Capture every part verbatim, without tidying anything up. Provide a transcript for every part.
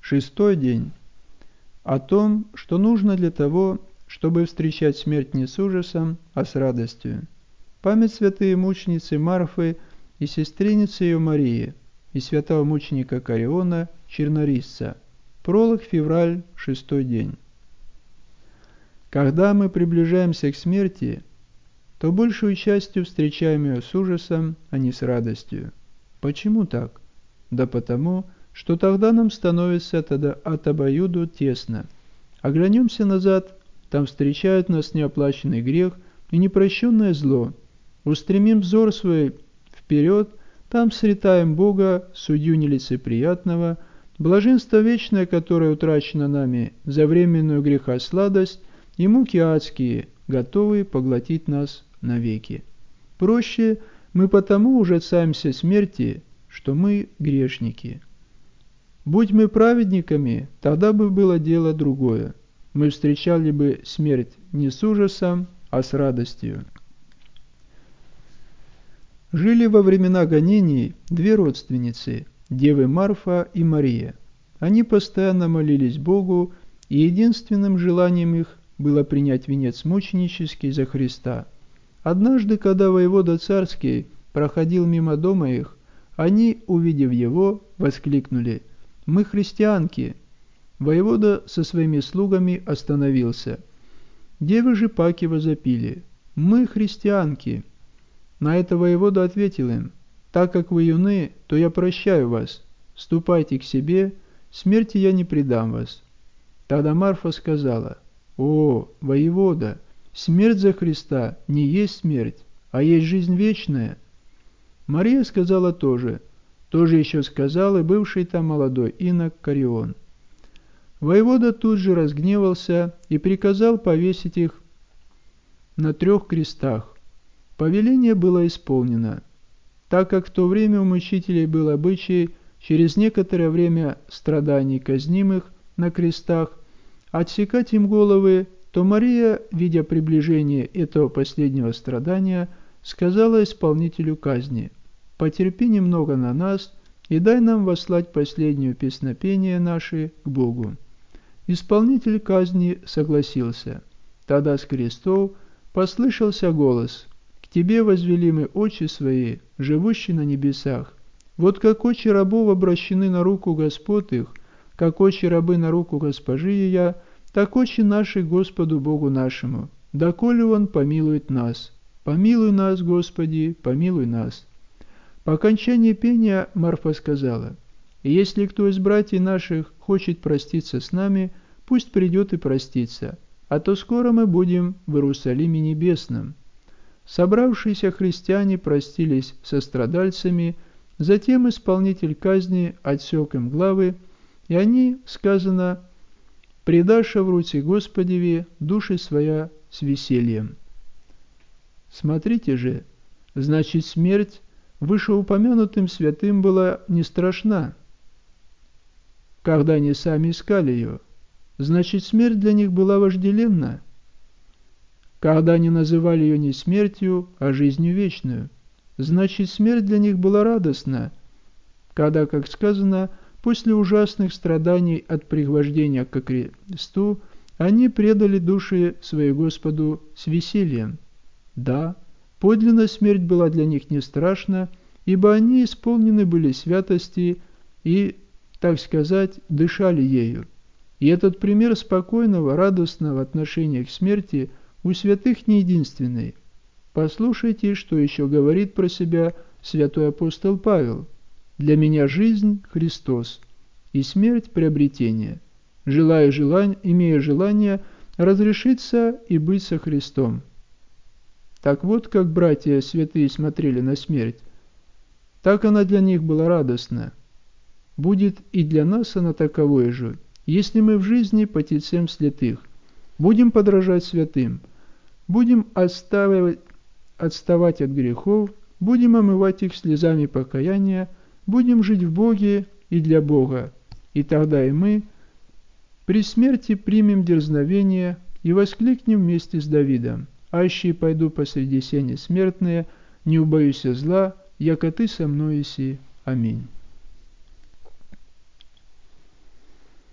Шестой день. О том, что нужно для того, чтобы встречать смерть не с ужасом, а с радостью. Память святой мученицы Марфы и сестреницы ее Марии, и святого мученика Кариона, чернорисца. Пролог, февраль, шестой день. Когда мы приближаемся к смерти, то большую частью встречаем ее с ужасом, а не с радостью. Почему так? Да потому, что тогда нам становится тогда от обоюду тесно. Оглянемся назад, там встречают нас неоплаченный грех и непрощенное зло. Устремим взор свой вперед, там сретаем Бога, судью нелицеприятного, блаженство вечное, которое утрачено нами за временную греха сладость, и муки адские, готовые поглотить нас навеки. Проще мы потому ужасаемся смерти, что мы грешники. Будь мы праведниками, тогда бы было дело другое. Мы встречали бы смерть не с ужасом, а с радостью. Жили во времена гонений две родственницы, девы Марфа и Мария. Они постоянно молились Богу, и единственным желанием их было принять венец мученический за Христа. Однажды, когда воевода царский проходил мимо дома их, они, увидев его, воскликнули: «Мы христианки!» Воевода со своими слугами остановился. Девы же паки возопили: «Мы христианки!» На это воевода ответил им: «Так как вы юны, то я прощаю вас. Ступайте к себе, смерти я не предам вас». Тогда Марфа сказала: «О, воевода, смерть за Христа не есть смерть, а есть жизнь вечная». Мария сказала тоже, тоже еще сказал и бывший там молодой инок Карион. Воевода тут же разгневался и приказал повесить их на трех крестах. Повеление было исполнено, так как в то время у мучителей был обычай через некоторое время страданий казнимых на крестах отсекать им головы, то Мария, видя приближение этого последнего страдания, сказала исполнителю казни: «Потерпи немного на нас и дай нам вослать последнее песнопение наши к Богу». Исполнитель казни согласился. Тогда с крестов послышался голос: «К тебе возвели мы очи свои, живущие на небесах. Вот как очи рабов обращены на руку господ их, как очи рабы на руку госпожи ее, так очи наши Господу Богу нашему, доколе Он помилует нас. Помилуй нас, Господи, помилуй нас». По окончании пения Марфа сказала: «Если кто из братьев наших хочет проститься с нами, пусть придет и простится, а то скоро мы будем в Иерусалиме небесном». Собравшиеся христиане простились со страдальцами, затем исполнитель казни отсек им главы, и они, сказано, «предаша в руки Господеви души своя с весельем». Смотрите же, значит, смерть вышеупомянутым святым была не страшна, когда они сами искали ее. Значит, смерть для них была вожделенна, когда они называли ее не смертью, а жизнью вечную. Значит, смерть для них была радостна, когда, как сказано, после ужасных страданий от пригвождения ко кресту, они предали души свои Господу с весельем. Да, подлинная смерть была для них не страшна, ибо они исполнены были святости и, так сказать, дышали ею. И этот пример спокойного, радостного отношения к смерти у святых не единственный. Послушайте, что еще говорит про себя святой апостол Павел: «Для меня жизнь – Христос, и смерть – приобретение. Желаю желань, имея желание разрешиться и быть со Христом». Так вот, как братья святые смотрели на смерть. Так она для них была радостна. Будет и для нас она таковой же, если мы в жизни потицем святых. Будем подражать святым, будем отставать, отставать от грехов, будем омывать их слезами покаяния, будем жить в Боге и для Бога. И тогда и мы при смерти примем дерзновение и воскликнем вместе с Давидом: «Аще пойду посреди сени смертные, не убоюсь зла, яко ты со мной еси. Аминь».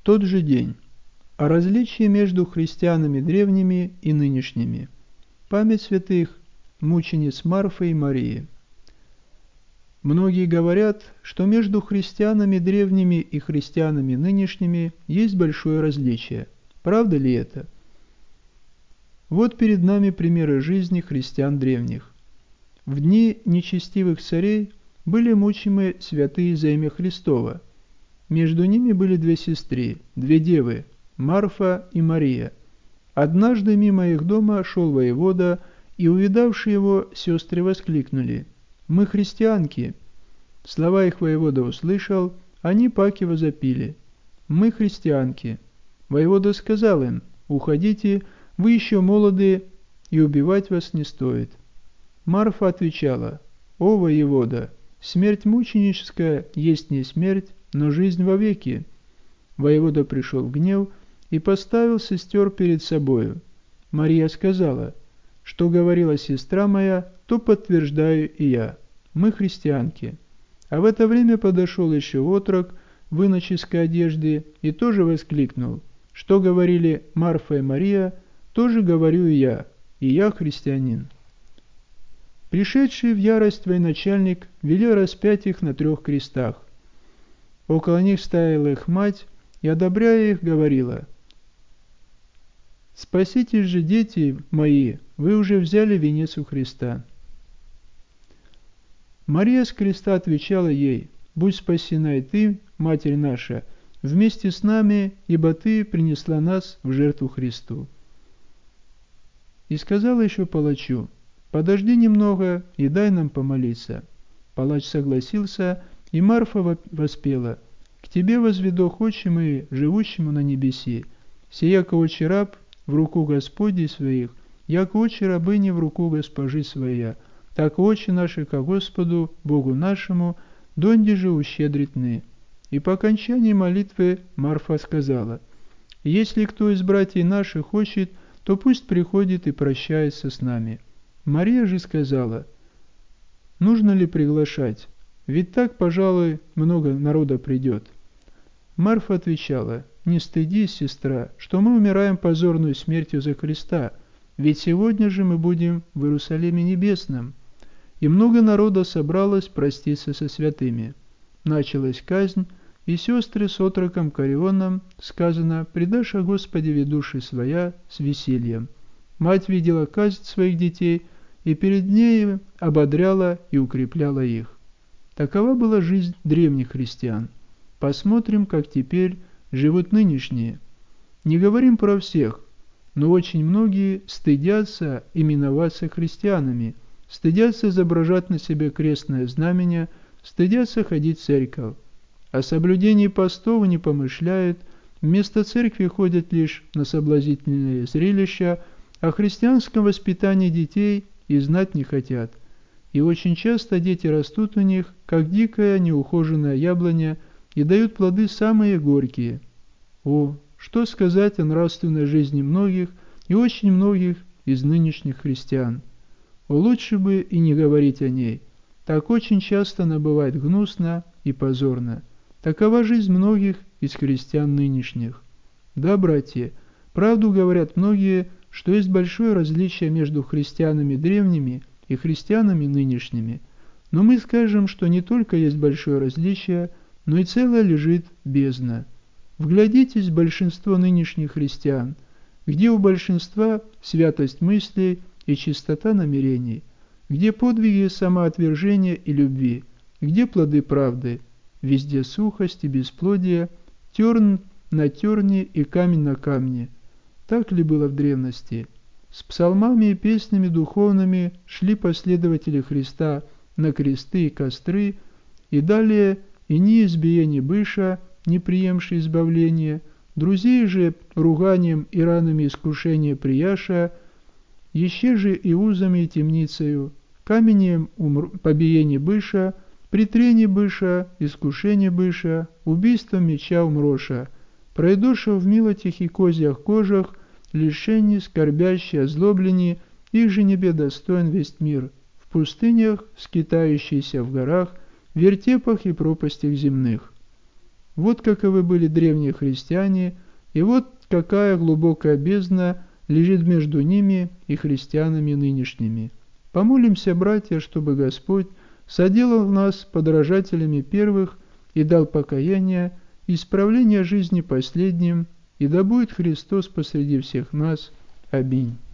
Тот же день. О различии между христианами древними и нынешними. Память святых мучениц Марфы и Марии. Многие говорят, что между христианами древними и христианами нынешними есть большое различие. Правда ли это? Вот перед нами примеры жизни христиан древних. В дни нечестивых царей были мучимы святые за имя Христово. Между ними были две сестры, две девы, Марфа и Мария. Однажды мимо их дома шел воевода, и, увидавши его, сестры воскликнули: «Мы христианки!» Слова их воевода услышал, они паки возопили: «Мы христианки!» Воевода сказал им: «Уходите, вы еще молоды, и убивать вас не стоит». Марфа отвечала: «О, воевода, смерть мученическая есть не смерть, но жизнь вовеки». Воевода пришел в гнев и поставил сестер перед собою. Мария сказала: «Что говорила сестра моя, то подтверждаю и я. Мы христианки». А в это время подошел еще отрок в иноческой одежде и тоже воскликнул: «Что говорили Марфа и Мария, тоже говорю и я, и я христианин». Пришедший в ярость военачальник велел распять их на трех крестах. Около них стояла их мать и, одобряя их, говорила: «Спаситесь же, дети мои, вы уже взяли венец у Христа». Мария с креста отвечала ей: «Будь спасена и ты, Матерь наша, вместе с нами, ибо ты принесла нас в жертву Христу». И сказала еще палачу: «Подожди немного и дай нам помолиться». Палач согласился, и Марфа воспела: «К тебе возведох очи мои, живущему на небеси, се яко очи раб в руку Господей своих, яко очи рабыни в руку госпожи своя, так очи наши ко Господу, Богу нашему, донде же ущедритны». И по окончании молитвы Марфа сказала: «Если кто из братьев наших хочет, то пусть приходит и прощается с нами». Мария же сказала: «Нужно ли приглашать? Ведь так, пожалуй, много народа придет». Марфа отвечала: «Не стыдись, сестра, что мы умираем позорную смертью за Христа, ведь сегодня же мы будем в Иерусалиме небесном». И много народа собралось проститься со святыми. Началась казнь, и сестры с отроком Карионом, сказано, «Предашь о Господе ведуши своя с весельем». Мать видела казнь своих детей, и перед ней ободряла и укрепляла их. Такова была жизнь древних христиан. Посмотрим, как теперь живут нынешние. Не говорим про всех, но очень многие стыдятся именоваться христианами, стыдятся изображать на себе крестное знамение, стыдятся ходить в церковь. О соблюдении постов не помышляют, вместо церкви ходят лишь на соблазнительные зрелища, о христианском воспитании детей и знать не хотят. И очень часто дети растут у них, как дикая неухоженная яблоня, и дают плоды самые горькие. О, что сказать о нравственной жизни многих и очень многих из нынешних христиан? О, лучше бы и не говорить о ней. Так очень часто она бывает гнусна и позорна. Такова жизнь многих из христиан нынешних. Да, братья, правду говорят многие, что есть большое различие между христианами древними и христианами нынешними. Но мы скажем, что не только есть большое различие, но и целое лежит бездна. Вглядитесь в большинство нынешних христиан, где у большинства святость мыслей и чистота намерений, где подвиги самоотвержения и любви, где плоды правды, везде сухость и бесплодие, терн на терне и камень на камне. Так ли было в древности? С псалмами и песнями духовными шли последователи Христа на кресты и костры, и далее и ни избиение быша, не приемши избавления, друзей же руганием и ранами искушения прияша, еще же и узами и темницею, каменем умр... побиение быша, притрение быша, искушение быша, убийством меча умроша, пройдоша в милотях и козьях кожах, лишений, скорбящие, озлоблени, их же небе достоин весь мир, в пустынях, скитающиеся в горах, в вертепах и пропастях земных. Вот каковы были древние христиане, и вот какая глубокая бездна лежит между ними и христианами нынешними. Помолимся, братья, чтобы Господь соделал нас подражателями первых и дал покаяние и исправление жизни последним, и да будет Христос посреди всех нас. Аминь.